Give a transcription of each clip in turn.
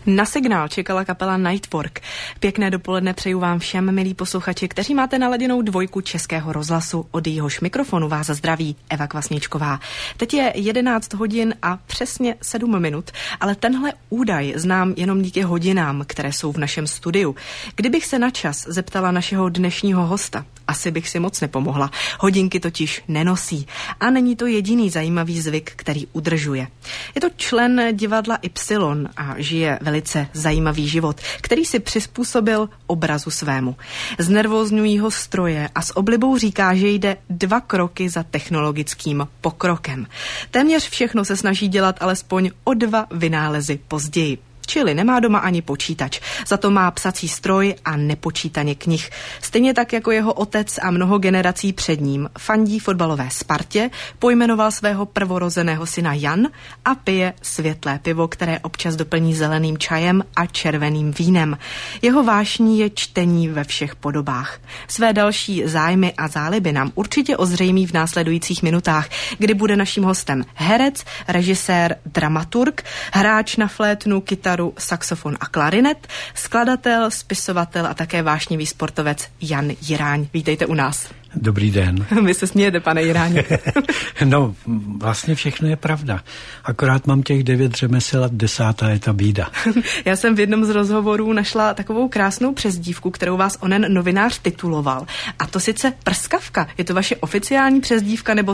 Na signál čekala kapela Nightwork. Pěkné dopoledne přeju vám všem, milí posluchači, kteří máte naladěnou dvojku Českého rozhlasu. Od jejíhož mikrofonu vás zdraví Eva Kvasničková. Teď je 11 hodin a přesně 7 minut, ale tenhle údaj znám jenom díky hodinám, které jsou v našem studiu. Kdybych se na čas zeptala našeho dnešního hosta, asi bych si moc nepomohla. Hodinky totiž nenosí. A není to jediný zajímavý zvyk, který udržuje. Je to člen divadla Y a žije velice zajímavý život, který si přizpůsobil obrazu svému. Znervózňují ho stroje a s oblibou říká, že jde 2 kroky za technologickým pokrokem. Téměř všechno se snaží dělat alespoň o 2 vynálezy později. Čili nemá doma ani počítač. Za to má psací stroj a nepočítaně knih. Stejně tak jako jeho otec a mnoho generací před ním fandí fotbalové Spartě, pojmenoval svého prvorozeného syna Jan a pije světlé pivo, které občas doplní zeleným čajem a červeným vínem. Jeho vášní je čtení ve všech podobách. Své další zájmy a záliby nám určitě ozřejmí v následujících minutách, kdy bude naším hostem herec, režisér, dramaturg, hráč na flétnu, kytaru, saxofon a klarinet, skladatel, spisovatel a také vášnivý sportovec Jan Jiráň. Vítejte u nás. Dobrý den. Vy se smějete, pane Jiráně. No, vlastně všechno je pravda. Akorát mám těch 9 řemesel a 10. je ta bída. Já jsem v jednom z rozhovorů našla takovou krásnou přezdívku, kterou vás onen novinář tituloval. A to sice Prskavka. Je to vaše oficiální přezdívka, nebo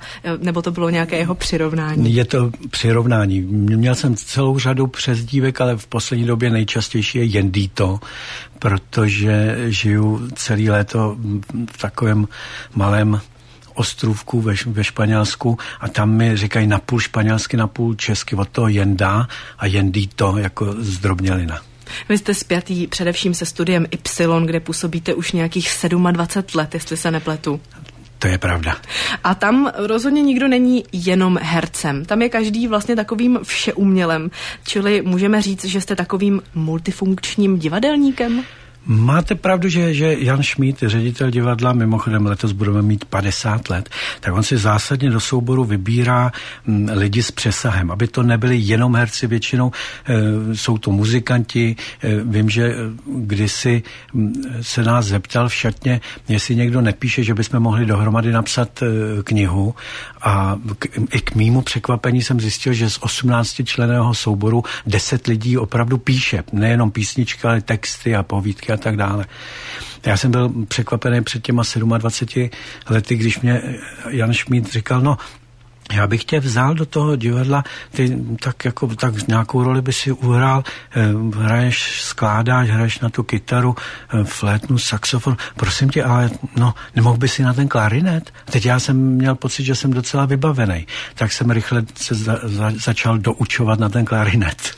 to bylo nějaké jeho přirovnání? Je to přirovnání. Měl jsem celou řadu přezdívek, ale v poslední době nejčastější je Jendýto, protože žiju celý léto v takovém malém ostrůvku ve Španělsku a tam mi říkají napůl španělsky, napůl česky, od toho Jenda a Jendýto jako zdrobnělina. Vy jste spjatý především se studiem Y, kde působíte už nějakých 27 let, jestli se nepletu. To je pravda. A tam rozhodně nikdo není jenom hercem. Tam je každý vlastně takovým všeumělem. Čili můžeme říct, že jste takovým multifunkčním divadelníkem? Máte pravdu, že Jan Šmíd, ředitel divadla, mimochodem letos budeme mít 50 let, tak on si zásadně do souboru vybírá lidi s přesahem, aby to nebyli jenom herci, většinou jsou to muzikanti. Vím, že kdysi se nás zeptal v šatně, jestli někdo nepíše, že bychom mohli dohromady napsat knihu, a i k mému překvapení jsem zjistil, že z 18členného souboru 10 lidí opravdu píše, nejenom písničky, ale texty a povídky a tak dále. Já jsem byl překvapený před těma 27 lety, když mě Jan Šmíd říkal, no, já bych tě vzal do toho divadla, ty tak nějakou roli by si uhrál, hraješ, skládáš, hraješ na tu kytaru, flétnu, saxofon, prosím tě, ale no, nemohl by si na ten klarinet? Teď já jsem měl pocit, že jsem docela vybavený, tak jsem rychle se začal doučovat na ten klarinet.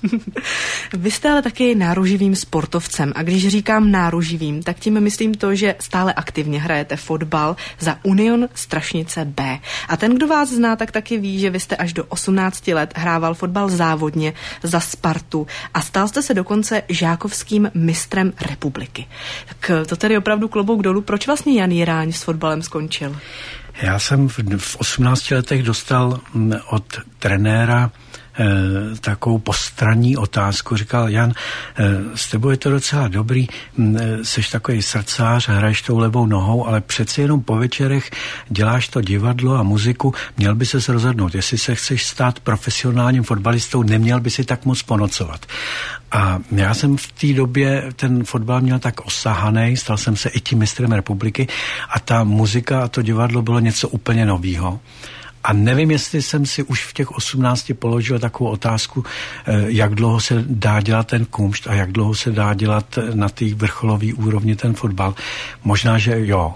Vy jste ale taky náruživým sportovcem a když říkám náruživým, tak tím myslím to, že stále aktivně hrajete fotbal za Union Strašnice B. A ten, kdo vás zná, tak taky ví, že vy jste až do 18 let hrával fotbal závodně za Spartu a stal jste se dokonce žákovským mistrem republiky. Tak to tedy opravdu klobouk dolů. Proč vlastně Jan Jiráň s fotbalem skončil? Já jsem v 18 letech dostal od trenéra takovou postranní otázku. Říkal, Jan, s tebou je to docela dobrý, seš takový srdcář, hraješ tou levou nohou, ale přeci jenom po večerech děláš to divadlo a muziku, měl by ses rozhodnout, jestli se chceš stát profesionálním fotbalistou, neměl by si tak moc ponocovat. A já jsem v té době ten fotbal měl tak osahaný, stal jsem se i tím mistrem republiky a ta muzika a to divadlo bylo něco úplně novýho. A nevím, jestli jsem si už v těch 18 položil takovou otázku, jak dlouho se dá dělat ten kumšt a jak dlouho se dá dělat na té vrcholové úrovni ten fotbal. Možná, že jo.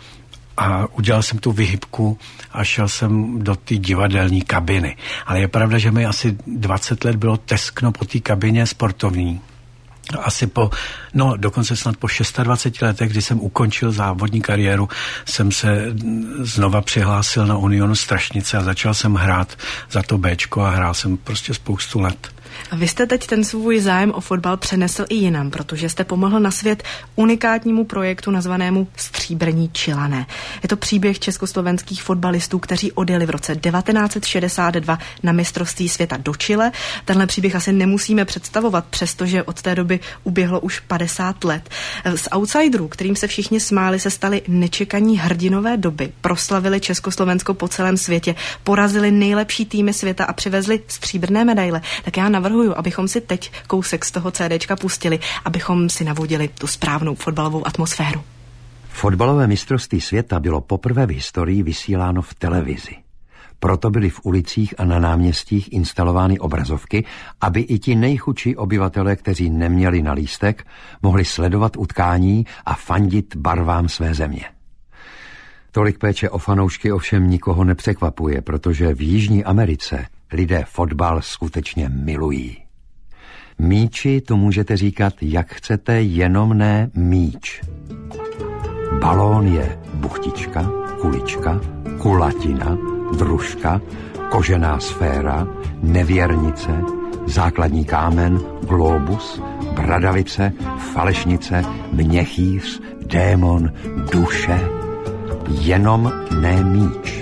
A udělal jsem tu vyhybku a šel jsem do té divadelní kabiny. Ale je pravda, že mi asi 20 let bylo teskno po té kabině sportovní. Asi dokonce snad po 26 letech, kdy jsem ukončil závodní kariéru, jsem se znova přihlásil na Unionu Strašnice a začal jsem hrát za to Béčko a hrál jsem prostě spoustu let. A vy jste teď ten svůj zájem o fotbal přenesl i jinam, protože jste pomohl na svět unikátnímu projektu nazvanému Stříbrní Čilané. Je to příběh československých fotbalistů, kteří odjeli v roce 1962 na mistrovství světa do Chile. Tenhle příběh asi nemusíme představovat, přestože od té doby uběhlo už 50 let. Z outsiderů, kterým se všichni smáli, se stali nečekaní hrdinové doby. Proslavili Československo po celém světě, porazili nejlepší týmy světa a přivezli stříbrné medaile. Tak já navrhuju, abychom si teď kousek z toho CDčka pustili, abychom si navodili tu správnou fotbalovou atmosféru. Fotbalové mistrovství světa bylo poprvé v historii vysíláno v televizi. Proto byly v ulicích a na náměstích instalovány obrazovky, aby i ti nejchudší obyvatelé, kteří neměli na lístek, mohli sledovat utkání a fandit barvám své země. Tolik péče o fanoušky ovšem nikoho nepřekvapuje, protože v Jižní Americe lidé fotbal skutečně milují. Míči to můžete říkat, jak chcete, jenom ne míč. Balón je buchtička, kulička, kulatina, družka, kožená sféra, nevěrnice, základní kámen, glóbus, bradavice, falešnice, měchýř, démon, duše, jenom ne míč.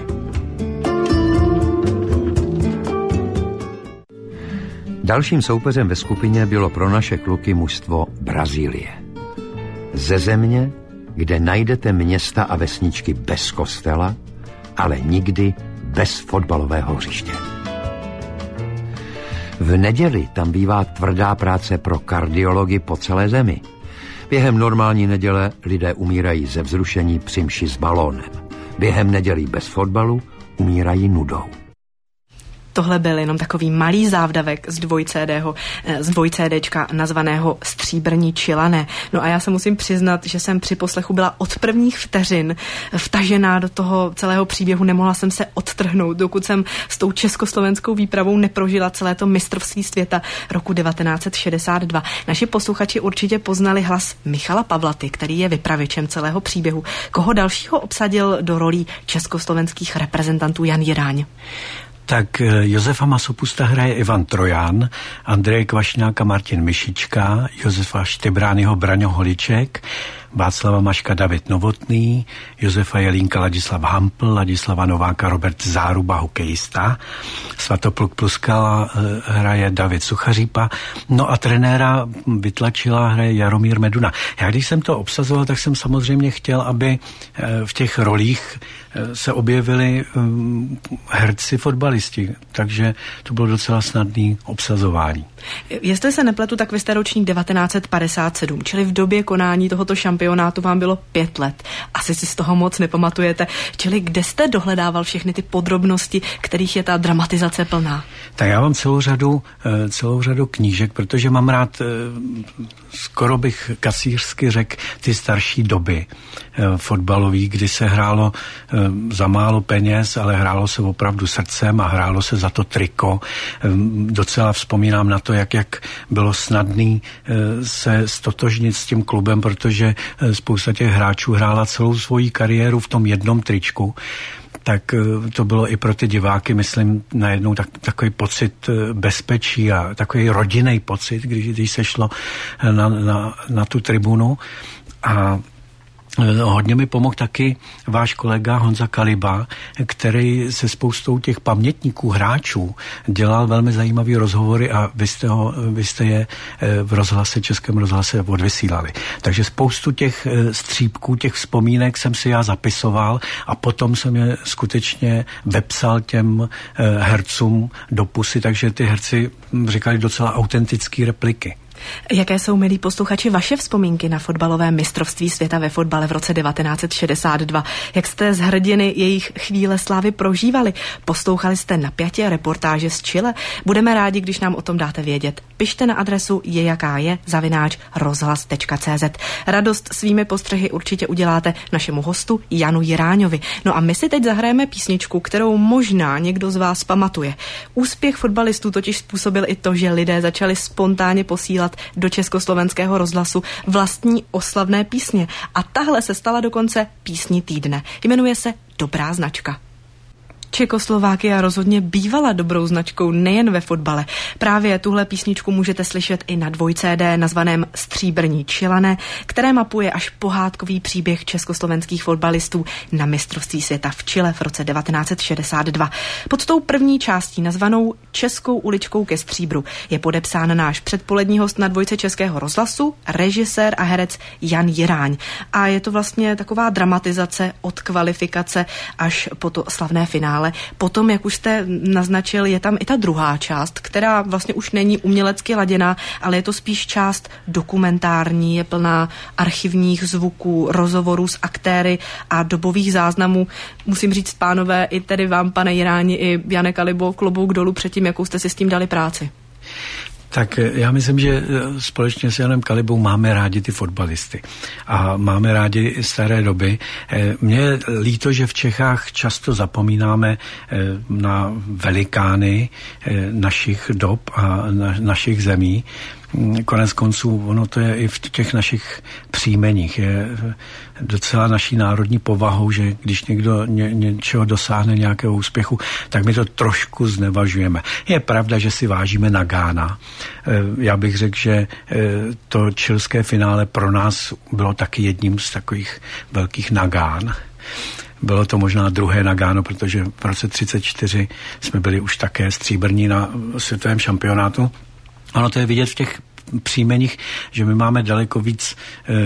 Dalším soupeřem ve skupině bylo pro naše kluky mužstvo Brazílie. Ze země, kde najdete města a vesničky bez kostela, ale nikdy bez fotbalového hřiště. V neděli tam bývá tvrdá práce pro kardiology po celé zemi. Během normální neděle lidé umírají ze vzrušení při mši s balónem. Během nedělí bez fotbalu umírají nudou. Tohle byl jenom takový malý závdavek z dvoj-CDčka nazvaného Stříbrní Čilané. No a já se musím přiznat, že jsem při poslechu byla od prvních vteřin vtažená do toho celého příběhu. Nemohla jsem se odtrhnout, dokud jsem s tou československou výpravou neprožila celé to mistrovství světa roku 1962. Naši posluchači určitě poznali hlas Michala Pavlaty, který je vypravěčem celého příběhu. Koho dalšího obsadil do rolí československých reprezentantů Jan Jiráň? Tak Josefa Masopusta hraje Ivan Trojan, Andreje Kvašňáka Martin Myšička, Josefa Štěbrányho Braňo Holiček, Václava Maška David Novotný, Josefa Jelínka Ladislav Hampl, Ladislava Nováka Robert Záruba, hokejista, Svatopluk Pluskala hraje David Suchařípa, no a trenéra Vytlačila hraje Jaromír Meduna. Já když jsem to obsazoval, tak jsem samozřejmě chtěl, aby v těch rolích se objevili herci fotbalisti, takže to bylo docela snadné obsazování. Jestli se nepletu, tak vy jste ročník 1957, čili v době konání tohoto šampionátu vám bylo 5 let. Asi si z toho moc nepamatujete. Čili kde jste dohledával všechny ty podrobnosti, kterých je ta dramatizace plná? Tak já mám celou řadu knížek, protože mám rád, skoro bych kacířsky řekl, ty starší doby fotbalový, kdy se hrálo za málo peněz, ale hrálo se opravdu srdcem a hrálo se za to triko. Docela vzpomínám na to, jak bylo snadný se stotožnit s tím klubem, protože spousta těch hráčů hrála celou svoji kariéru v tom jednom tričku. Tak to bylo i pro ty diváky, myslím, najednou takový pocit bezpečí a takový rodinný pocit, když se šlo na tu tribunu. A hodně mi pomohl taky váš kolega Honza Kaliba, který se spoustou těch pamětníků hráčů dělal velmi zajímavý rozhovory a vy jste je v rozhlase, Českém rozhlase odvysílali. Takže spoustu těch střípků, těch vzpomínek jsem si já zapisoval a potom jsem je skutečně vepsal těm hercům do pusy, takže ty herci říkali docela autentické repliky. Jaké jsou, milí posluchači, vaše vzpomínky na fotbalové mistrovství světa ve fotbale v roce 1962? Jak jste z hrdiny jejich chvíle slávy prožívali? Poslouchali jste napjatě reportáže z Chile? Budeme rádi, když nám o tom dáte vědět. Pište na adresu @rozhlas.cz. Radost svými postřehy určitě uděláte našemu hostu Janu Jiráňovi. No a my si teď zahrajeme písničku, kterou možná někdo z vás pamatuje. Úspěch fotbalistů totiž způsobil i to, že lidé začali spontánně posílat do Československého rozhlasu vlastní oslavné písně. A tahle se stala dokonce písní týdne. Jmenuje se Dobrá značka. Čekoslovákia rozhodně bývala dobrou značkou nejen ve fotbale. Právě tuhle písničku můžete slyšet i na 2 CD nazvaném Stříbrní Čilané, které mapuje až pohádkový příběh československých fotbalistů na mistrovství světa v Chile v roce 1962. Pod tou první částí nazvanou Českou uličkou ke stříbru je podepsán náš předpolední host na 2 Českého rozhlasu, režisér a herec Jan Jiráň. A je to vlastně taková dramatizace od kvalifikace až po to slavné finále. Potom, jak už jste naznačil, je tam i ta druhá část, která vlastně už není umělecky laděná, ale je to spíš část dokumentární, je plná archivních zvuků, rozhovorů s aktéry a dobových záznamů. Musím říct, pánové, i tedy vám, pane Jiráni, i Jane Kalibo, klobouk dolů před tím, jakou jste si s tím dali práci. Tak já myslím, že společně s Janem Kalibou máme rádi ty fotbalisty a máme rádi staré doby. Mně je líto, že v Čechách často zapomínáme na velikány našich dob a našich zemí. Konec konců, ono to je i v těch našich příjmeních. Je docela naší národní povahou, že když někdo něčeho dosáhne, nějakého úspěchu, tak my to trošku znevažujeme. Je pravda, že si vážíme Nagána. Já bych řekl, že to chilské finále pro nás bylo taky jedním z takových velkých Nagán. Bylo to možná druhé Nagano, protože v roce 1934 jsme byli už také stříbrní na světovém šampionátu. Ono to je vidět v těch příjmeních, že my máme daleko víc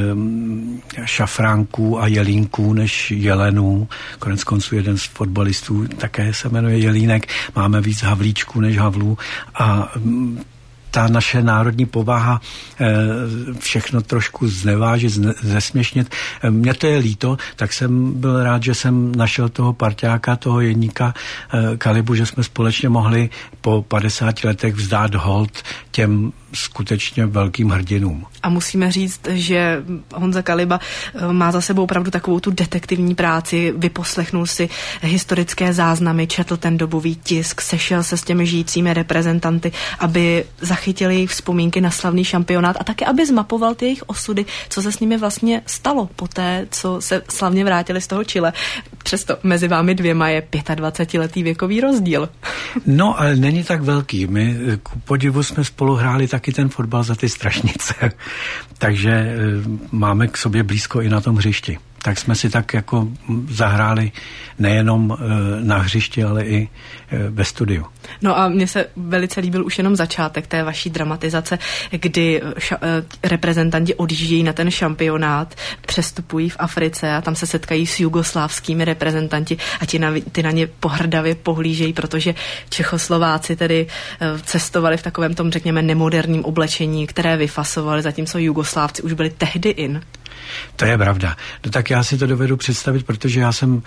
šafránků a jelínků než jelenů. Konec konců jeden z fotbalistů také se jmenuje Jelínek. Máme víc havlíčků než havlů a ta naše národní povaha všechno trošku znevážit, zesměšnit. Mně to je líto, tak jsem byl rád, že jsem našel toho parťáka, toho jedníka Kalibu, že jsme společně mohli po 50 letech vzdát hold těm skutečně velkým hrdinům. A musíme říct, že Honza Kaliba má za sebou opravdu takovou tu detektivní práci, vyposlechnul si historické záznamy, četl ten dobový tisk, sešel se s těmi žijícími reprezentanty, aby zachytili jejich vzpomínky na slavný šampionát a také, aby zmapoval ty jejich osudy, co se s nimi vlastně stalo poté, co se slavně vrátili z toho Chile. Přesto mezi vámi dvěma je 25letý věkový rozdíl. No, ale není tak velký. My ku podivu jsme spolu hráli taky ten fotbal za ty Strašnice. Takže máme k sobě blízko i na tom hřišti. Tak jsme si tak jako zahráli nejenom na hřišti, ale i ve studiu. No a mně se velice líbil už jenom začátek té vaší dramatizace, kdy reprezentanti odjíždějí na ten šampionát, přestupují v Africe a tam se setkají s jugoslávskými reprezentanti a ty na ně pohrdavě pohlížejí, protože Čechoslováci tedy cestovali v takovém tom, řekněme, nemoderním oblečení, které vyfasovali, zatímco Jugoslávci už byli tehdy in. To je pravda. No tak já si to dovedu představit, protože já jsem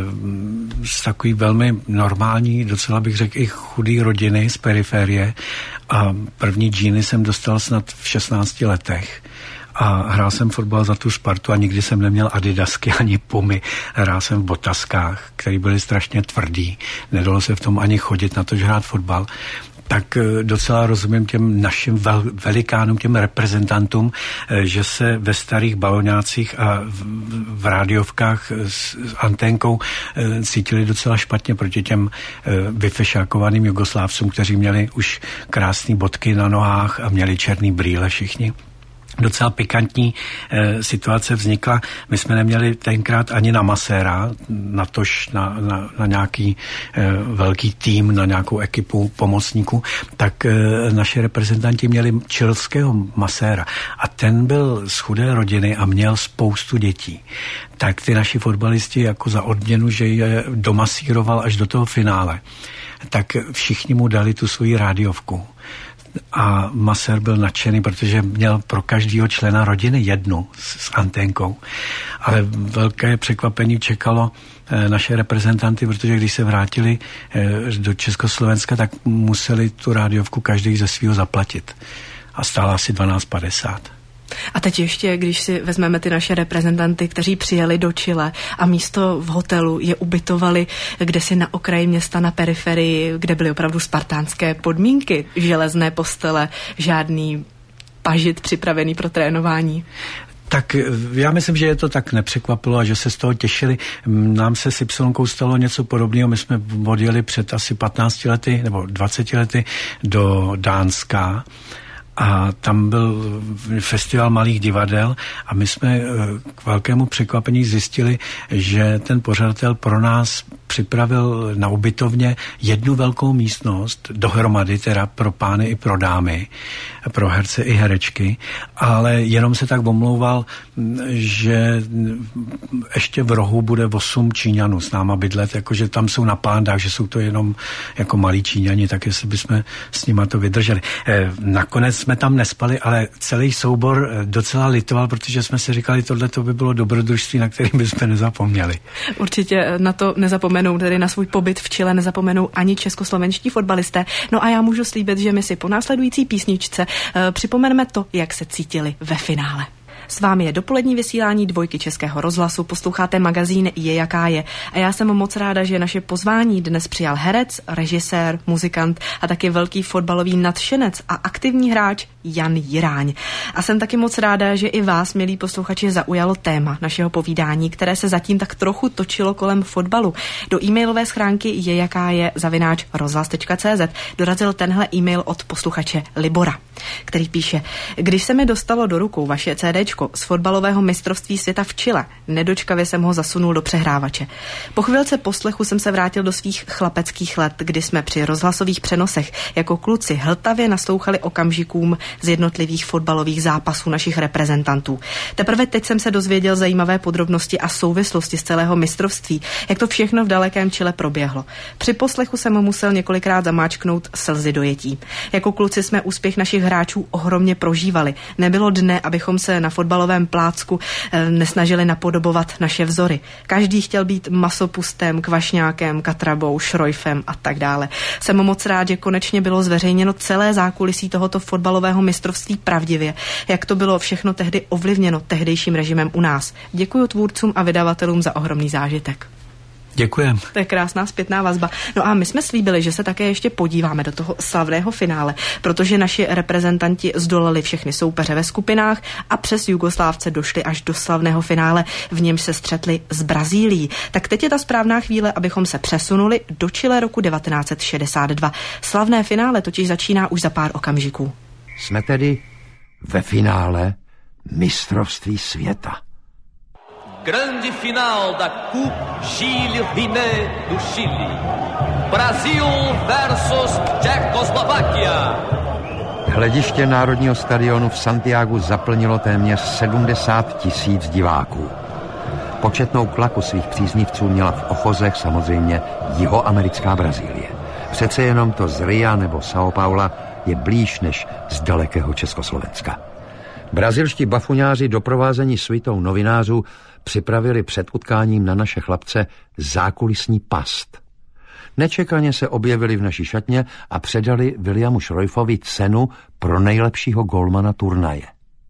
z takový velmi normální, docela bych řekl i chudý rodiny z periferie a první džíny jsem dostal snad v 16 letech. A hrál jsem fotbal za tu Spartu a nikdy jsem neměl adidasky ani pumy. Hrál jsem v botaskách, které byly strašně tvrdý. Nedalo se v tom ani chodit, na to, že hrát fotbal. Tak docela rozumím těm našim velikánům, těm reprezentantům, že se ve starých baloňácích a v rádiovkách s anténkou cítili docela špatně proti těm vyfešákovaným Jugoslávcům, kteří měli už krásné bodky na nohách a měli černý brýle všichni. Docela pikantní situace vznikla. My jsme neměli tenkrát ani na maséra, natož na nějaký velký tým, na nějakou ekipu pomocníků, tak naši reprezentanti měli chilského maséra a ten byl z chudé rodiny a měl spoustu dětí. Tak ty naši fotbalisti jako za odměnu, že je domasíroval až do toho finále, tak všichni mu dali tu svoji rádiovku. A masér byl nadšený, protože měl pro každého člena rodiny jednu s anténkou. Ale velké překvapení čekalo naše reprezentanty, protože když se vrátili do Československa, tak museli tu rádiovku každý ze svého zaplatit. A stála asi 12,50. A teď ještě, když si vezmeme ty naše reprezentanty, kteří přijeli do Chile a místo v hotelu je ubytovali kdesi na okraji města, na periferii, kde byly opravdu spartánské podmínky, železné postele, žádný pažit připravený pro trénování. Tak já myslím, že je to tak nepřekvapilo a že se z toho těšili. Nám se s Ypsilonkou stalo něco podobného. My jsme odjeli před asi 15 lety nebo 20 lety do Dánska a tam byl festival malých divadel a my jsme k velkému překvapení zjistili, že ten pořadatel pro nás připravil na ubytovně jednu velkou místnost, dohromady teda pro pány i pro dámy, pro herce i herečky, ale jenom se tak omlouval, že ještě v rohu bude 8 Číňanů s náma bydlet, jakože tam jsou na pándách, že jsou to jenom jako malí Číňani, tak jestli bychom s nima to vydrželi. Nakonec jsme tam nespali, ale celý soubor docela litoval, protože jsme si říkali, tohle to by bylo dobrodružství, na kterým bychom nezapomněli. Určitě na to nezapomenou, tedy na svůj pobyt v Chile nezapomenou ani českoslovenští fotbalisté. No a já můžu slíbit, že my si po následující písničce připomeneme to, jak se cítili ve finále. S vámi je dopolední vysílání Dvojky Českého rozhlasu, posloucháte magazín Je jaká je. A já jsem moc ráda, že naše pozvání dnes přijal herec, režisér, muzikant a taky velký fotbalový nadšenec a aktivní hráč Jan Jiráň. A jsem taky moc ráda, že i vás, milí posluchači, zaujalo téma našeho povídání, které se zatím tak trochu točilo kolem fotbalu. Do e-mailové schránky jejakáje@rozhlas.cz dorazil tenhle e-mail od posluchače Libora, který píše: Když se mi dostalo do rukou vaše CDčko z fotbalového mistrovství světa v Chile, nedočkavě jsem ho zasunul do přehrávače. Po chvilce poslechu jsem se vrátil do svých chlapeckých let, kdy jsme při rozhlasových přenosech jako kluci hltavě naslouchali okamžikům z jednotlivých fotbalových zápasů našich reprezentantů. Teprve teď jsem se dozvěděl zajímavé podrobnosti a souvislosti z celého mistrovství, jak to všechno v dalekém Chile proběhlo. Při poslechu jsem musel několikrát zamáčknout slzy dojetí. Jako kluci jsme úspěch našich hráčů ohromně prožívali. Nebylo dne, abychom se na fotbalovém plácku nesnažili napodobovat naše vzory. Každý chtěl být masopustem, kvašňákem, katrabou, šrojfem a tak dále. Jsem moc rád, že konečně bylo zveřejněno celé zákulisí tohoto fotbalového mistrovství pravdivě, jak to bylo všechno tehdy ovlivněno tehdejším režimem u nás. Děkuji tvůrcům a vydavatelům za ohromný zážitek. Děkujem. To je krásná zpětná vazba. No a my jsme slíbili, že se také ještě podíváme do toho slavného finále, protože naši reprezentanti zdolali všechny soupeře ve skupinách a přes Jugoslávce došli až do slavného finále, v němž se střetli s Brazílií. Tak teď je ta správná chvíle, abychom se přesunuli do Chile roku 1962. Slavné finále totiž začíná už za pár okamžiků. Jsme tedy ve finále mistrovství světa. Grande final da Coupe Gilles Rimet do Chile. Brasil versus Čechoslovakia. Hlediště Národního stadionu v Santiagu zaplnilo téměř 70 000 diváků. Početnou klaku svých příznivců měla v ochozech samozřejmě jihoamerická Brazílie. Přece jenom to z Ria nebo São Paula je blíž než z dalekého Československa. Brazilští bafuňáři doprovázení svitou novinářů připravili před utkáním na naše chlapce zákulisní past. Nečekaně se objevili v naší šatně a předali Williamu Šrojfovi cenu pro nejlepšího golmana turnaje.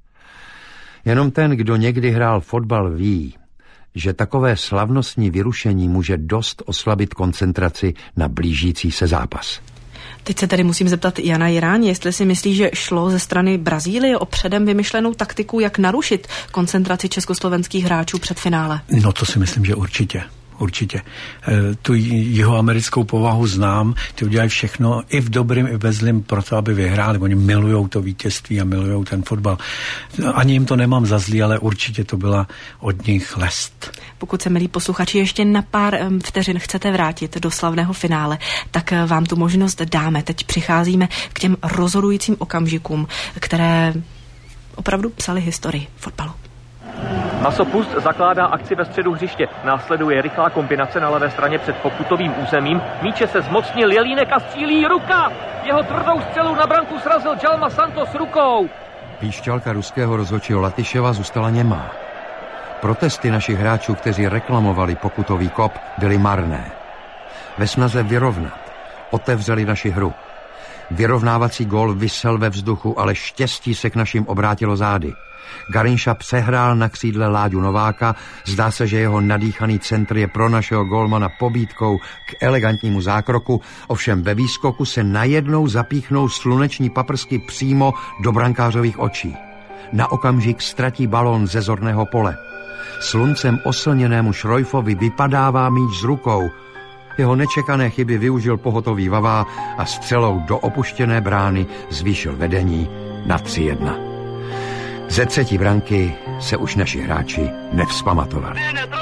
Jenom ten, kdo někdy hrál fotbal, ví, že takové slavnostní vyrušení může dost oslabit koncentraci na blížící se zápas. Teď se tedy musím zeptat Jana Jiráně, jestli si myslí, že šlo ze strany Brazílie o předem vymyšlenou taktiku, jak narušit koncentraci československých hráčů před finále. No to si myslím, že určitě. Určitě. Tu jihoamerickou povahu znám, ty udělají všechno i v dobrým, i ve zlým proto, aby vyhráli. Oni milujou to vítězství a milujou ten fotbal. Ani jim to nemám za zlý, ale určitě to byla od nich lest. Pokud se, milí posluchači, ještě na pár vteřin chcete vrátit do slavného finále, tak vám tu možnost dáme. Teď přicházíme k těm rozhodujícím okamžikům, které opravdu psaly historii fotbalu. Masopust zakládá akci ve středu hřiště. Následuje rychlá kombinace na levé straně před pokutovým územím. Míče se zmocnil Jelínek a střílí ruka. Jeho tvrdou střelu na branku srazil Djalma Santos rukou. Píšťalka ruského rozhodčího Latyševa zůstala němá. Protesty našich hráčů, kteří reklamovali pokutový kop, byly marné. Ve snaze vyrovnat otevřeli naši hru. Vyrovnávací gól visel ve vzduchu, ale štěstí se k našim obrátilo zády. Garinša přehrál na křídle Láďu Nováka, zdá se, že jeho nadýchaný centr je pro našeho gólmana pobídkou k elegantnímu zákroku, ovšem ve výskoku se najednou zapíchnou sluneční paprsky přímo do brankářových očí. Na okamžik ztratí balón ze zorného pole. Sluncem oslněnému Šrojfovi vypadává míč z rukou. Jeho nečekané chyby využil pohotový Vavá a střelou do opuštěné brány zvýšil vedení na 3-1. Ze třetí branky se už naši hráči nevzpamatovali.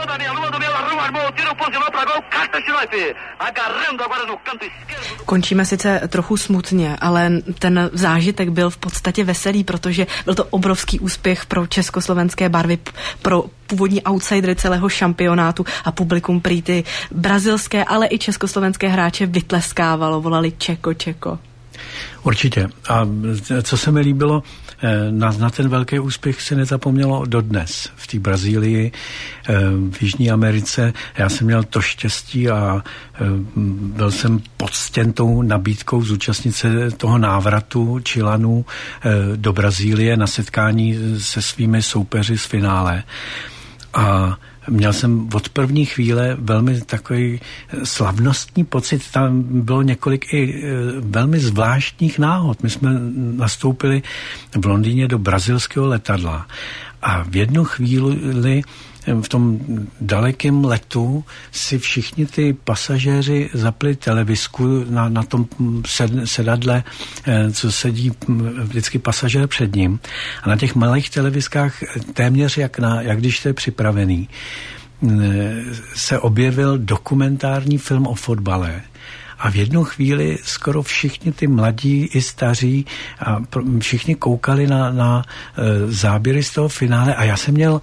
Končíme sice trochu smutně, ale ten zážitek byl v podstatě veselý, protože byl to obrovský úspěch pro československé barvy, pro původní outsidery celého šampionátu a publikum prý ty brazilské, ale i československé hráče vytleskávalo, volali Čeko, Čeko. Určitě. A co se mi líbilo, na ten velký úspěch se nezapomnělo dodnes v té Brazílii, v Jižní Americe. Já jsem měl to štěstí a byl jsem poctěn tou nabídkou zúčastnit se toho návratu Chilanů do Brazílie na setkání se svými soupeři z finále. A měl jsem od první chvíle velmi takový slavnostní pocit. Tam bylo několik i velmi zvláštních náhod. My jsme nastoupili v Londýně do brazilského letadla a v jednu chvíli v tom dalekém letu si všichni ty pasažéři zapli televizku na tom sedadle, co sedí vždycky pasažér před ním. A na těch malých televizkách téměř jak když to je připravený, se objevil dokumentární film o fotbale. A v jednu chvíli skoro všichni ty mladí i staří a všichni koukali na záběry z toho finále a já jsem měl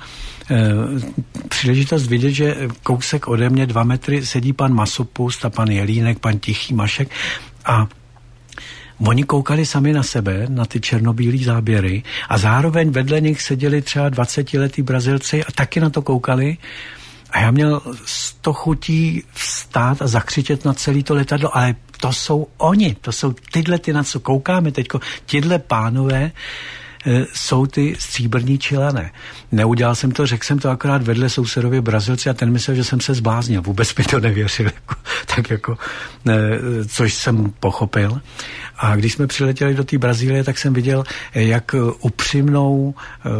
příležitost vidět, že kousek ode mě 2 metry sedí pan Masopust a pan Jelínek, pan Tichý Mašek a oni koukali sami na sebe, na ty černobílý záběry a zároveň vedle nich seděli třeba 20letí Brazilci a taky na to koukali. A já měl 100 chutí vstát a zakřičet na celé to letadlo, ale to jsou oni, to jsou tyhle, na co koukáme teďko, tyhle pánové jsou ty stříbrní Chilané. Neudělal jsem to, řekl jsem to akorát vedle sousedově Brazilci a ten myslel, že jsem se zbláznil. Vůbec mi to nevěřil, což jsem pochopil. A když jsme přiletěli do té Brazílie, tak jsem viděl, jak upřímnou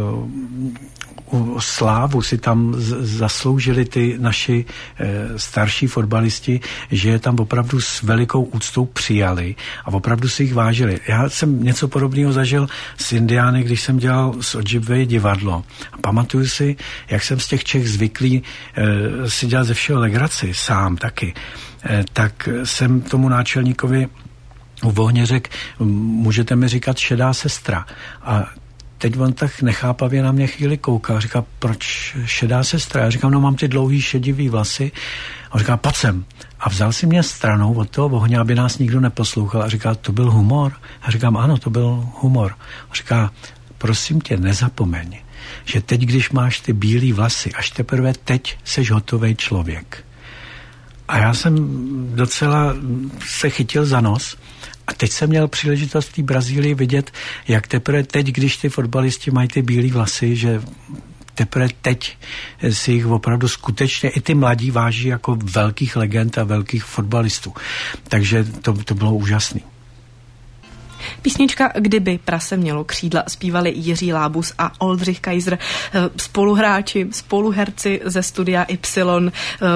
slávu si tam zasloužili ty naši starší fotbalisti, že je tam opravdu s velikou úctou přijali a opravdu si jich vážili. Já jsem něco podobného zažil s Indiány, když jsem dělal s Ojibwe divadlo. A pamatuju si, jak jsem z těch Čech zvyklý si dělat ze všeho legraci, sám taky. Tak jsem tomu náčelníkovi u Vohně řekl, můžete mi říkat šedá sestra. A teď on tak nechápavě na mě chvíli kouká a říká, proč šedá sestra? Já říkám, no mám ty dlouhý šedivý vlasy. A on říká, pojď sem. A vzal si mě stranou od toho Vohně, aby nás nikdo neposlouchal a říká, to byl humor? A říkám, ano, to byl humor. A říká, prosím tě, nezapomeň, že teď, když máš ty bílý vlasy, až teprve teď seš hotovej člověk. A já jsem docela se chytil za nos a teď jsem měl příležitost v té Brazílii vidět, jak teprve teď, když ty fotbalisti mají ty bílý vlasy, že teprve teď si jich opravdu skutečně i ty mladí váží jako velkých legend a velkých fotbalistů. Takže to bylo úžasný. Písnička Kdyby prase mělo křídla zpívali Jiří Lábus a Oldřich Kaiser, spoluhráči, spoluherci ze studia Y,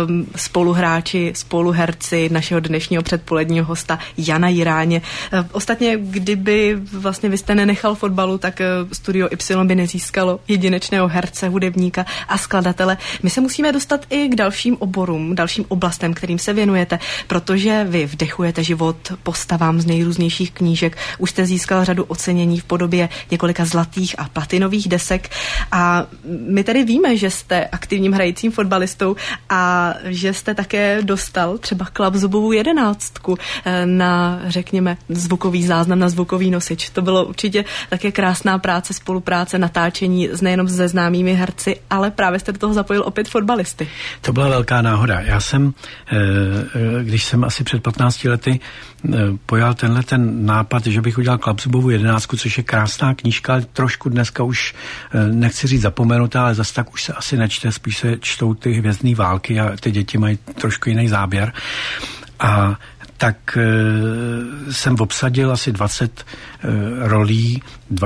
spoluherci našeho dnešního předpoledního hosta Jana Jiráně. Ostatně, kdyby vlastně vy jste nenechal fotbalu, tak studio Y by nezískalo jedinečného herce, hudebníka a skladatele. My se musíme dostat i k dalším oborům, dalším oblastem, kterým se věnujete, protože vy vdechujete život postavám z nejrůznějších knížek. Už jste získal řadu ocenění v podobě několika zlatých a platinových desek a my tedy víme, že jste aktivním hrajícím fotbalistou a že jste také dostal třeba Klapzubovou 11 na, řekněme, zvukový záznam, na zvukový nosič. To bylo určitě také krásná práce, spolupráce, natáčení nejenom se známými herci, ale právě jste do toho zapojil opět fotbalisty. To byla velká náhoda. Já jsem, když jsem asi před 15 lety pojal ten nápad, že bych udělal Klapzubovu 11, což je krásná knížka, ale trošku dneska už nechci říct zapomenutá, ale zase tak už se asi nečte, spíš se čtou ty hvězdný války a ty děti mají trošku jiný záběr. A tak jsem obsadil asi 20 rolí.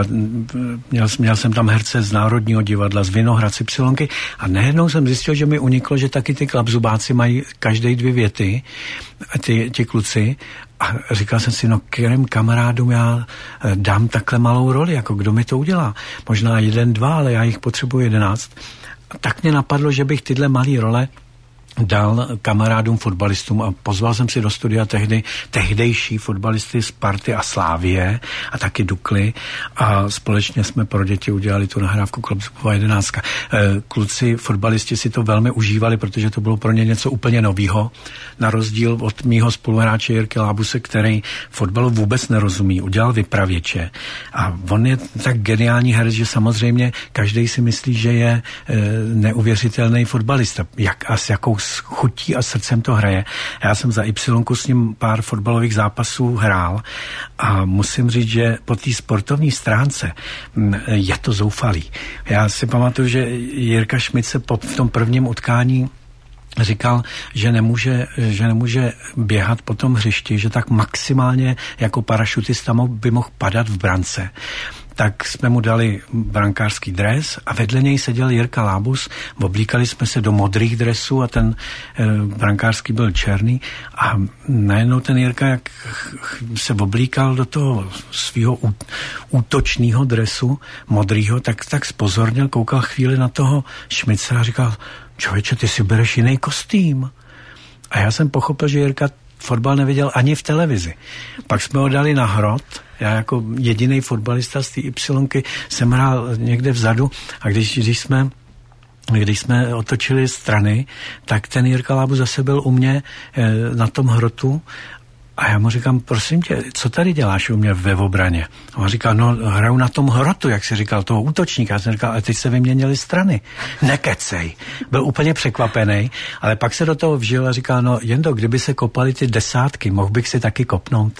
Měl jsem tam herce z Národního divadla, z Vinohradce, Ypsilonky a najednou jsem zjistil, že mi uniklo, že taky ty klapzubáci mají každý 2 věty, ti kluci. A říkal jsem si, kterým kamarádům já dám takhle malou roli, jako kdo mi to udělá. Možná 1, 2, ale já jich potřebuji 11. A tak mě napadlo, že bych tyhle malé role dal kamarádům fotbalistům a pozval jsem si do studia tehdejší fotbalisty Sparty a Slávie a taky Dukly a společně jsme pro děti udělali tu nahrávku Klapzubová 11. Kluci fotbalisti si to velmi užívali, protože to bylo pro ně něco úplně novýho, na rozdíl od mýho spoluhráče Jirky Lábuse, který fotbalu vůbec nerozumí, udělal vypravěče a on je tak geniální herec, že samozřejmě každý si myslí, že je neuvěřitelný fotbalista, s jakou chutí a srdcem to hraje. Já jsem za Ypsilonku s ním pár fotbalových zápasů hrál a musím říct, že po té sportovní stránce je to zoufalý. Já si pamatuju, že Jirka Šmit se v tom prvním utkání říkal, že nemůže běhat po tom hřišti, že tak maximálně jako parašutista by mohl padat v brance. Tak jsme mu dali brankářský dres a vedle něj seděl Jirka Lábus, oblíkali jsme se do modrých dresů a ten brankářský byl černý a najednou ten Jirka, jak se oblíkal do toho svého útočného dresu modrýho, tak zpozornil, koukal chvíli na toho Šmice a říkal, člověče, ty si bereš jiný kostým. A já jsem pochopil, že Jirka fotbal neviděl ani v televizi. Pak jsme ho dali na hrot. Já jako jediný fotbalista z té Ypsilonky jsem hrál někde vzadu a když jsme otočili strany, tak ten Jirka Lábus zase byl u mě na tom hrotu a já mu říkám, prosím tě, co tady děláš u mě ve obraně? A on říkal, hraju na tom hrotu, jak jsi říkal, toho útočníka. Já jsem říkal, ale teď se vyměnili strany. Nekecej. Byl úplně překvapený, ale pak se do toho vžil a říkal, Jendo, kdyby se kopaly ty desátky, mohl bych si taky kopnout.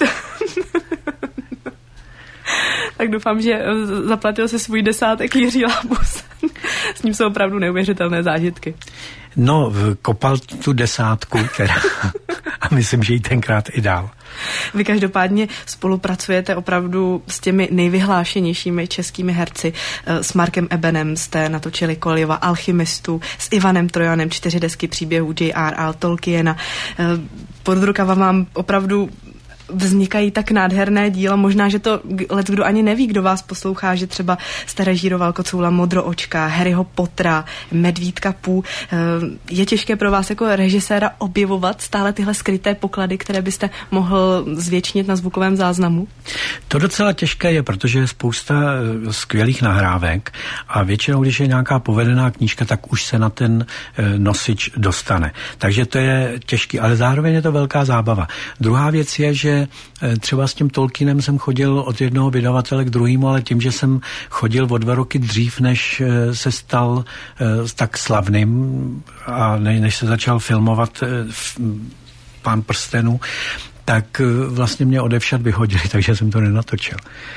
Tak doufám, že zaplatil si svůj 10. Jiří Lábus. S ním jsou opravdu neuvěřitelné zážitky. Kopal tu 10, teda. A myslím, že ji tenkrát i dál. Vy každopádně spolupracujete opravdu s těmi nejvyhlášenějšími českými herci. S Markem Ebenem jste natočili Koljova Alchymistu, s Ivanem Trojanem 4 desky příběhů J.R.R. Tolkiena. Pod rukama mám opravdu vznikají tak nádherné díla, možná, že to leckdo ani neví, kdo vás poslouchá, že třeba jste režíroval Kocoula Modroočka, Harryho Pottera, Medvídka Pů. Je těžké pro vás jako režiséra objevovat stále tyhle skryté poklady, které byste mohl zvětšnit na zvukovém záznamu? To docela těžké je, protože je spousta skvělých nahrávek a většinou, když je nějaká povedená knížka, tak už se na ten nosič dostane. Takže to je těžký, ale zároveň je to velká zábava. Druhá věc je, že třeba s tím Tolkienem jsem chodil od jednoho vydavatele k druhému, ale tím, že jsem chodil o 2 roky dřív, než se stal tak slavným a než se začal filmovat Pán prstenů, tak vlastně mě odevšad vyhodili, takže jsem to nenatočil.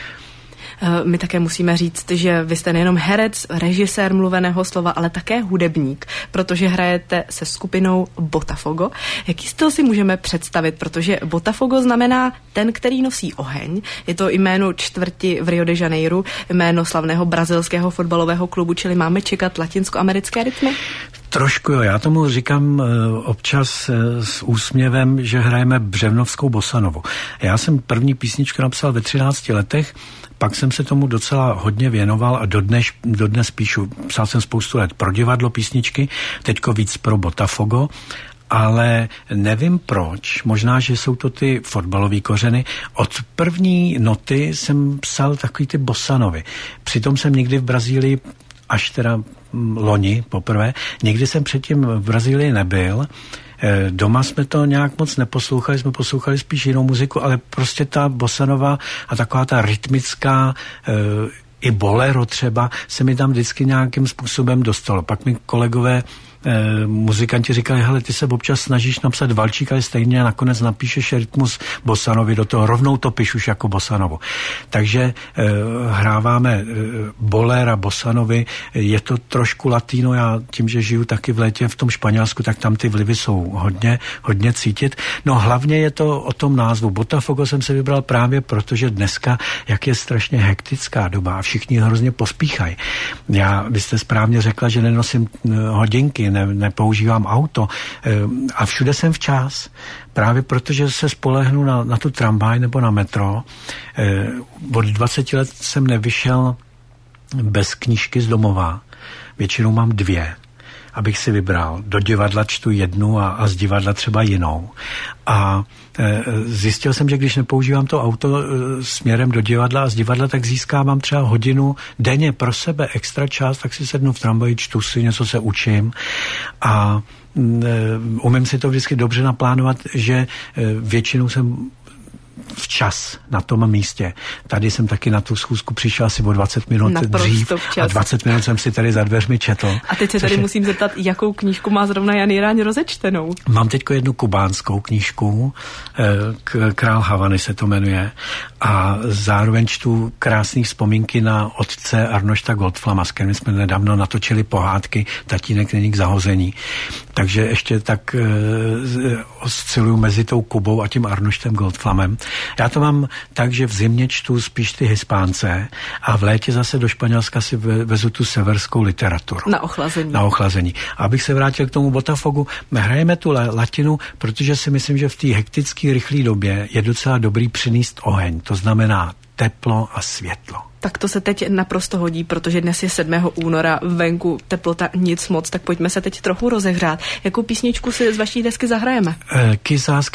My také musíme říct, že vy jste nejenom herec, režisér mluveného slova, ale také hudebník, protože hrajete se skupinou Botafogo. Jaký styl si můžeme představit, protože Botafogo znamená ten, který nosí oheň. Je to jméno čtvrti v Rio de Janeiro, jméno slavného brazilského fotbalového klubu, čili máme čekat latinskoamerické rytmy? Trošku jo, já tomu říkám občas s úsměvem, že hrajeme břevnovskou bosanovu. Já jsem první písničku napsal ve 13 letech, pak jsem se tomu docela hodně věnoval a dodnes píšu. Psal jsem spoustu let pro divadlo písničky, teďko víc pro Botafogo, ale nevím proč, možná, že jsou to ty fotbalové kořeny. Od první noty jsem psal takový ty bosanovy. Přitom jsem nikdy v Brazílii, až teda loni poprvé, nikdy jsem předtím v Brazílii nebyl. Doma jsme to nějak moc neposlouchali, jsme poslouchali spíš jinou muziku, ale prostě ta bosanova a taková ta rytmická i bolero třeba se mi tam vždycky nějakým způsobem dostalo. Pak mi kolegové muzikanti říkali, hele, ty se občas snažíš napsat valčík, ale stejně nakonec napíšeš rytmus bossanovi do toho, rovnou to píš už jako bossanovo. Takže hráváme boléra, bossanovi, je to trošku latino, já tím, že žiju taky v létě v tom Španělsku, tak tam ty vlivy jsou hodně cítit. No hlavně je to o tom názvu. Botafogo jsem se vybral právě protože dneska, jak je strašně hektická doba a všichni hrozně pospíchají. Vy jste správně řekla, že nenosím hodinky, nepoužívám auto a všude jsem včas. Právě protože se spolehnu na tu tramvaj nebo na metro. Od 20 let jsem nevyšel bez knížky z domova. Většinou mám 2, abych si vybral. Do divadla čtu jednu a z divadla třeba jinou. A zjistil jsem, že když nepoužívám to auto směrem do divadla a z divadla, tak získávám třeba hodinu denně pro sebe extra čas, tak si sednu v tramvaji, čtu si, něco se učím a umím si to vždycky dobře naplánovat, že většinou jsem včas na tom místě. Tady jsem taky na tu schůzku přišel asi o 20 minut dřív a 20 minut jsem si tady za dveřmi četl. A teď se tady musím zeptat, jakou knížku má zrovna Jan Jiráň rozečtenou? Mám teďko jednu kubánskou knížku, Král Havany se to jmenuje, a zároveň čtu krásné vzpomínky na otce Arnošta Goldflama, s kterým jsme nedávno natočili pohádky Tatínek není k zahození. Takže ještě tak osciluju mezi tou Kubou a tím Arnoštem Goldflamem. Já to mám tak, že v zimě čtu spíš ty Hispánce a v létě zase do Španělska si vezu tu severskou literaturu. Na ochlazení. Abych se vrátil k tomu Botafogu, hrajeme tu latinu, protože si myslím, že v té hektické, rychlé době je docela dobrý přinést oheň. To znamená teplo a světlo. Tak to se teď naprosto hodí, protože dnes je 7. února, venku teplota nic moc, tak pojďme se teď trochu rozehřát. Jakou písničku si z vaší desky zahrajeme? Kysás,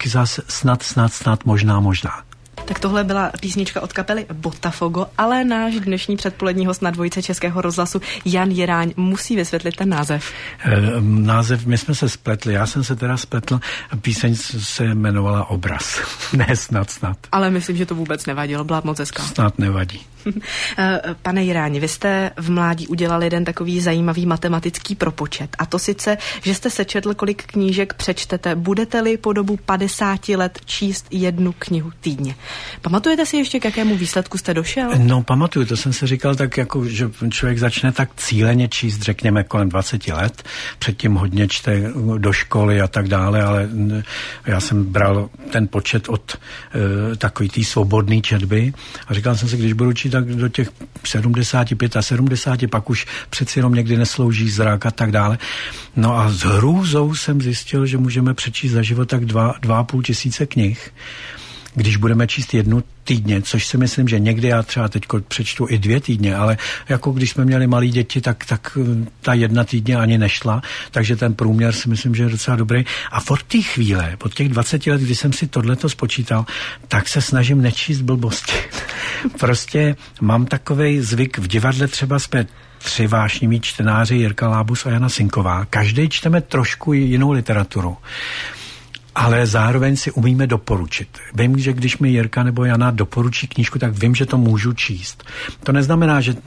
snad, možná. Tak tohle byla písnička od kapely Botafogo, ale náš dnešní předpolední host na Dvojce Českého rozhlasu Jan Jiráň musí vysvětlit ten název. Název, my jsme se spletli, já jsem se teda spletl, píseň se jmenovala Obraz, ne snad. Ale myslím, že to vůbec nevadilo, byla moc hezká. Snad nevadí. Pane Jiráni, vy jste v mládí udělal jeden takový zajímavý matematický propočet, a to sice, že jste sečetl, kolik knížek přečtete, budete-li po dobu 50 let číst jednu knihu týdně. Pamatujete si ještě, k jakému výsledku jste došel? No, pamatuju, to jsem si říkal tak, jako, že člověk začne tak cíleně číst, řekněme, kolem 20 let, předtím hodně čte do školy a tak dále, ale já jsem bral ten počet od takový té svobodné četby a říkal jsem si, když budu číst tak do těch 75 a 70, pak už přeci jenom někdy neslouží zrak a tak dále. No a s hrůzou jsem zjistil, že můžeme přečíst za život tak 2,5 tisíce knih, když budeme číst jednu týdně, což si myslím, že někdy já třeba teď přečtu i 2 týdně, ale jako když jsme měli malí děti, tak ta 1 týdně ani nešla, takže ten průměr si myslím, že je docela dobrý. A od té chvíle, od těch 20 let, kdy jsem si tohleto spočítal, tak se snažím nečíst blbosti. Prostě mám takovej zvyk, v divadle třeba jsme 3 vášniví čtenáři, Jirka Lábus a Jana Sinková. Každý čteme trošku jinou literaturu, ale zároveň si umíme doporučit. Vím, že když mi Jirka nebo Jana doporučí knížku, tak vím, že to můžu číst. To neznamená, že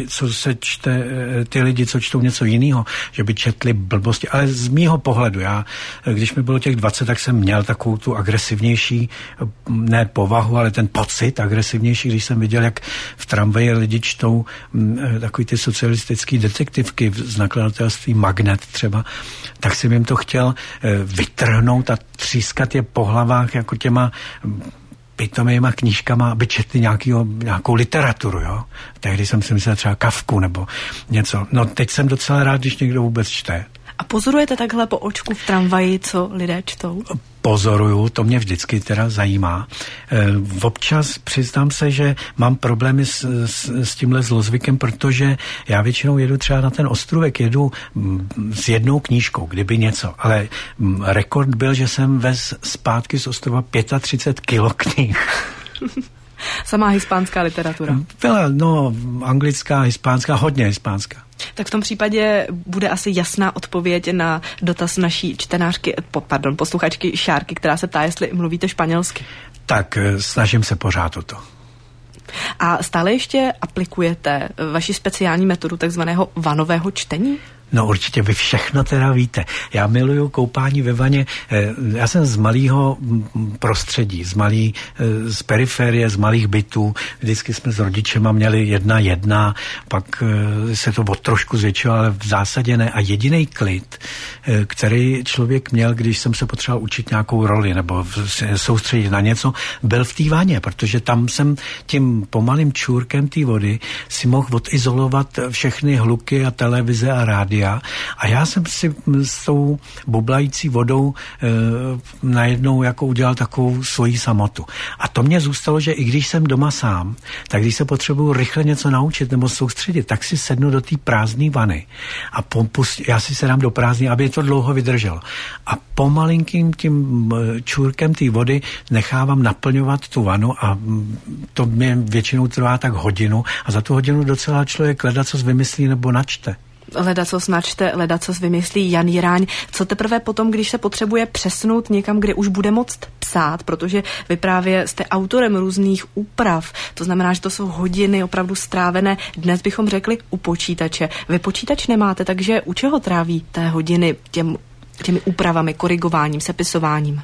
ty lidi, co čtou něco jiného, že by četli blbosti, ale z mýho pohledu, když mi bylo těch 20, tak jsem měl takovou tu agresivnější, ne povahu, ale ten pocit agresivnější, když jsem viděl, jak v tramvaji lidi čtou takový ty socialistický detektivky z nakladatelství Magnet třeba, tak jsem jim to chtěl vytrhnout a třískat je po hlavách jako těma pitomýma knížkama, aby četli nějakou literaturu, jo. Tehdy jsem si myslel třeba Kafku nebo něco. No teď jsem docela rád, když někdo vůbec čte. A pozorujete takhle po očku v tramvaji, co lidé čtou? Pozoruju, to mě vždycky teda zajímá. Občas přiznám se, že mám problémy s tímhle zlozvykem, protože já většinou jedu třeba na ten ostrůvek, jedu s jednou knížkou, kdyby něco, ale rekord byl, že jsem vez zpátky z ostrova 35 kilo knih. Samá hispánská literatura. Byla, anglická, hispánská, hodně hispánská. Tak v tom případě bude asi jasná odpověď na dotaz naší posluchačky Šárky, která se ptá, jestli mluvíte španělsky. Tak snažím se pořád o to. A stále ještě aplikujete vaši speciální metodu takzvaného vanového čtení? No určitě, vy všechno teda víte. Já miluju koupání ve vaně. Já jsem z malého prostředí, z periferie, z malých bytů. Vždycky jsme s rodičema měli 1:1, pak se to trošku zvětšilo, ale v zásadě ne. A jediný klid, který člověk měl, když jsem se potřeboval učit nějakou roli nebo soustředit na něco, byl v té vaně, protože tam jsem tím pomalým čůrkem té vody si mohl odizolovat všechny hluky a televize a rádia. A já jsem si s tou bublající vodou najednou jako udělal takovou svoji samotu. A to mě zůstalo, že i když jsem doma sám, tak když se potřebuju rychle něco naučit nebo soustředit, tak si sednu do té prázdné vany a já si sedám do prázdné, aby to dlouho vydrželo. A pomalinkým tím čůrkem té vody nechávám naplňovat tu vanu a to mě většinou trvá tak hodinu a za tu hodinu docela člověk ledacos vymyslí nebo načte. Ledacos načte, ledacos vymyslí Jan Jiráň. Co teprve potom, když se potřebuje přesunout někam, kde už bude moct psát, protože vy právě jste autorem různých úprav, to znamená, že to jsou hodiny opravdu strávené, dnes bychom řekli u počítače. Vy počítač nemáte, takže u čeho trávíte hodiny těmi úpravami, korigováním, sepisováním?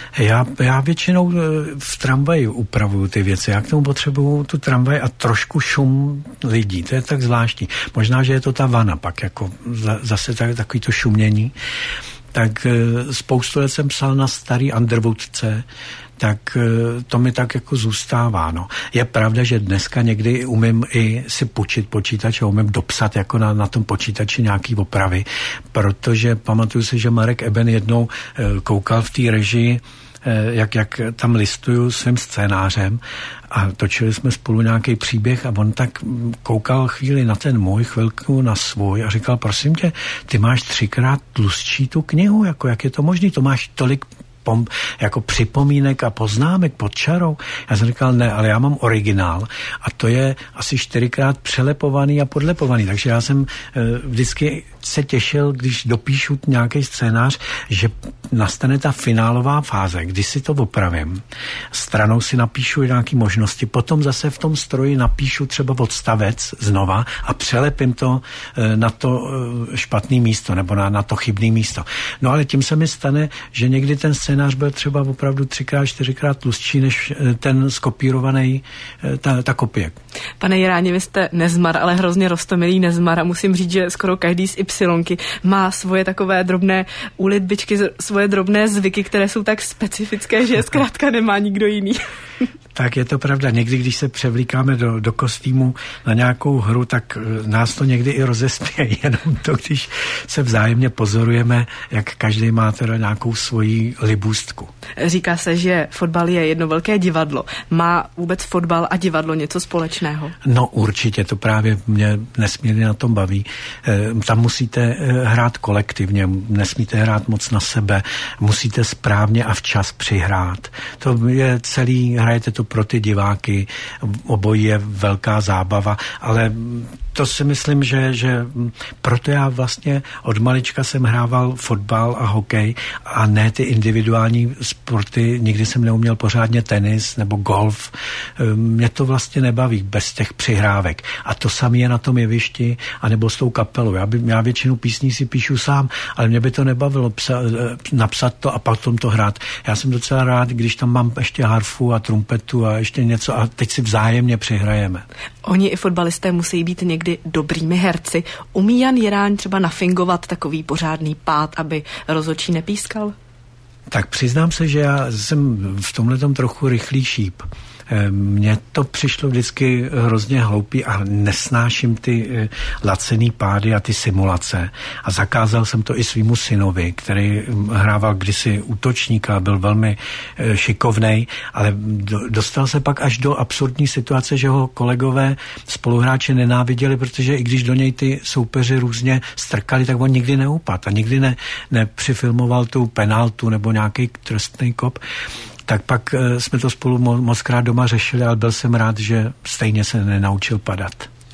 Já většinou v tramvaji upravuju ty věci. Já k tomu potřebuju tu tramvaj a trošku šum lidí. To je tak zvláštní. Možná, že je to ta vana pak, jako zase takový to šumění. Tak spoustu let jsem psal na starý Underwoodce, tak to mi tak jako zůstává. No. Je pravda, že dneska někdy umím i si půjčit počítač a umím dopsat jako na tom počítači nějaký opravy, protože pamatuju si, že Marek Eben jednou koukal v té režii, jak tam listuju svým scénářem a točili jsme spolu nějaký příběh a on tak koukal chvíli na ten můj, chvilku na svůj a říkal, prosím tě, ty máš 3x tlustší tu knihu, jako jak je to možný, to máš tolik jako připomínek a poznámek pod čarou. Já jsem říkal, ne, ale já mám originál a to je asi 4x přelepovaný a podlepovaný, takže já jsem vždycky se těšil, když dopíšu nějaký scénář, že nastane ta finálová fáze, kdy si to opravím. Stranou si napíšu nějaké možnosti, potom zase v tom stroji napíšu třeba odstavec znova a přelepím to na to špatné místo nebo na to chybné místo. No ale tím se mi stane, že někdy ten scénář byl třeba opravdu 3x, 4x tlustší než ten skopírovaný, ta kopie. Pane Jiráni, vy jste nezmar, ale hrozně roztomilý nezmar a musím říct, že skoro každý z Y má svoje takové drobné úlitbičky, svoje drobné zvyky, které jsou tak specifické, že je zkrátka nemá nikdo jiný. Tak je to pravda. Někdy, když se převlíkáme do kostýmu na nějakou hru, tak nás to někdy i rozespěje. Jenom to, když se vzájemně pozorujeme, jak každý má teda nějakou svoji libůstku. Říká se, že fotbal je jedno velké divadlo. Má vůbec fotbal a divadlo něco společného? No určitě, to právě mě nesmírně na tom baví. Tam musíte hrát kolektivně, nesmíte hrát moc na sebe, musíte správně a včas přihrát. To je celý, hrajete to pro ty diváky, obojí je velká zábava, ale to si myslím, že proto já vlastně od malička jsem hrával fotbal a hokej a ne ty individuální sporty, nikdy jsem neuměl pořádně tenis nebo golf. Mě to vlastně nebaví bez těch přihrávek. A to samé je na tom jevišti anebo s tou kapelou. Já většinu písní si píšu sám, ale mě by to nebavilo napsat to a potom to hrát. Já jsem docela rád, když tam mám ještě harfu a trumpetu a ještě něco a teď si vzájemně přihrajeme. Oni i fotbalisté musí být někdy dobrými herci. Umí Jan Jiráň třeba nafingovat takový pořádný pád, aby rozhodčí nepískal? Tak přiznám se, že já jsem v tomhletom trochu rychlý šíp. Mně to přišlo vždycky hrozně hloupý a nesnáším ty lacený pády a ty simulace. A zakázal jsem to i svýmu synovi, který hrával kdysi útočníka, byl velmi šikovnej, ale dostal se pak až do absurdní situace, že ho kolegové spoluhráči nenáviděli, protože i když do něj ty soupeři různě strkali, tak on nikdy neupadl a nikdy nepřifilmoval tu penaltu nebo nějaký trestný kop. Tak pak jsme to spolu mockrát doma řešili, ale byl jsem rád, že stejně se nenaučil padat.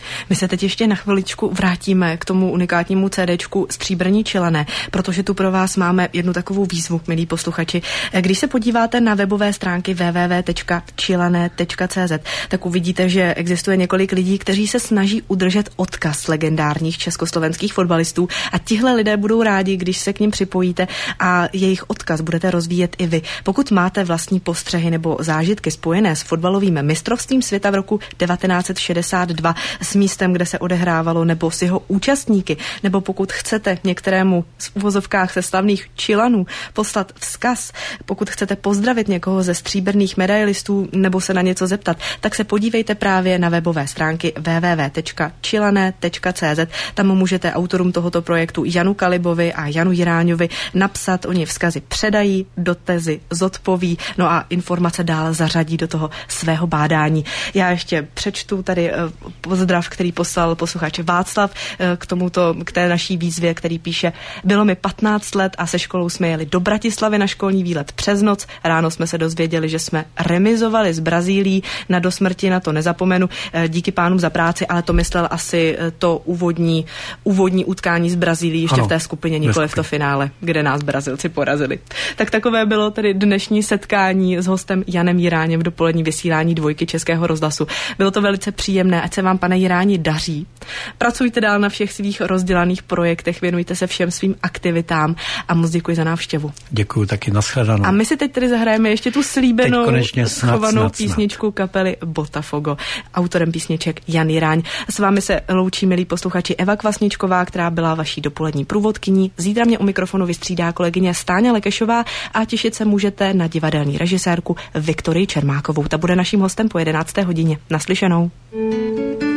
My se teď ještě na chviličku vrátíme k tomu unikátnímu CDčku Stříbrní Čilané, protože tu pro vás máme jednu takovou výzvu, milí posluchači. Když se podíváte na webové stránky www.chilané.cz, tak uvidíte, že existuje několik lidí, kteří se snaží udržet odkaz legendárních československých fotbalistů a tihle lidé budou rádi, když se k nim připojíte a jejich odkaz budete rozvíjet i vy. Pokud máte vlastní postřehy nebo zážitky spojené s fotbalovým mistrovstvím světa v roku 1962, s místem, kde se odehrávalo, nebo s jeho účastníky, nebo pokud chcete některému z uvozovkách ze slavných Čilanů poslat vzkaz, pokud chcete pozdravit někoho ze stříbrných medailistů nebo se na něco zeptat, tak se podívejte právě na webové stránky www.chilané.cz. Tam můžete autorům tohoto projektu Janu Kalibovi a Janu Jiráňovi napsat, oni vzkazy předají, dotazy zodpoví, no a informace dál zařadí do toho svého bádání. Já ještě přečtu tady pozdrav, který poslal posluchač Václav k té naší výzvě, který píše: bylo mi 15 let a se školou jsme jeli do Bratislavy na školní výlet přes noc. Ráno jsme se dozvěděli, že jsme remizovali s Brazílií, na dosmrti na to nezapomenu. Díky pánům za práci, ale to myslel asi to úvodní utkání s Brazílií ještě v té skupině, nikoli v to finále, kde nás Brazilci porazili. Tak takové bylo tedy dnešní setkání s hostem Janem Jiráněm v dopolední vysílání Dvojky Českého rozhlasu. Bylo to velice příjemné, ať se vám, pane Jiráni, daří. Pracujte dál na všech svých rozdělaných projektech, věnujte se všem svým aktivitám a moc děkuji za návštěvu. Děkuji, taky nashledanou. A my si teď tedy zahrajeme ještě tu slíbenou schovanou písničku kapely Botafogo. Autorem písniček Jan Jiráň. S vámi se loučí, milí posluchači, Eva Kvasničková, která byla vaší dopolední průvodkyní. Zítra mě u mikrofonu vystřídá kolegyně Stáňa Lekešová a těšit se můžete na divadelní režisérku Viktorii Čermákovou. Ta bude naším hostem po 11. hodině. Naslyšenou.